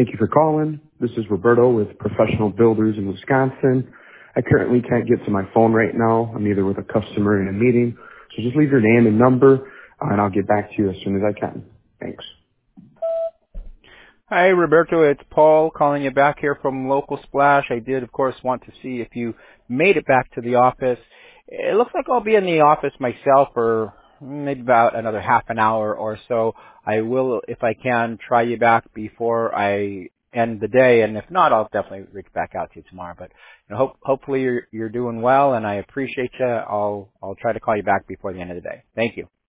Thank you for calling. This is Roberto with Professional Builders in Wisconsin. I currently can't get to my phone right now. I'm either with a customer in a meeting. So just leave your name and number, and I'll get back to you as soon as I can. Thanks. Hi, Roberto. It's Paul calling you back here from Local Splash. I did, of course, want to see if you made it back to the office. It looks like I'll be in the office myself for maybe about another half an hour or so. I will, if I can, try you back before I end the day, and if not, I'll definitely reach back out to you tomorrow. But hopefully you're doing well, and I appreciate you. I'll try to call you back before the end of the day. Thank you.